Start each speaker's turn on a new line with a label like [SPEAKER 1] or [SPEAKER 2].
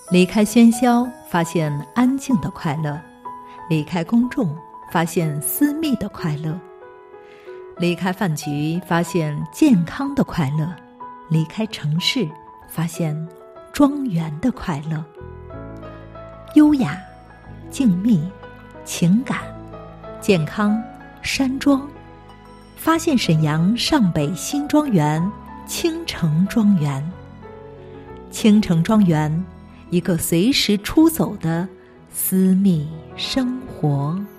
[SPEAKER 1] 离开喧嚣，发现安静的快乐；离开公众，发现私密的快乐；离开饭局，发现健康的快乐；离开城市，发现庄园的快乐。优雅、静谧、情感、健康、山庄，发现沈阳上北新庄园青城庄园。青城庄园，一个随时出走的私密生活。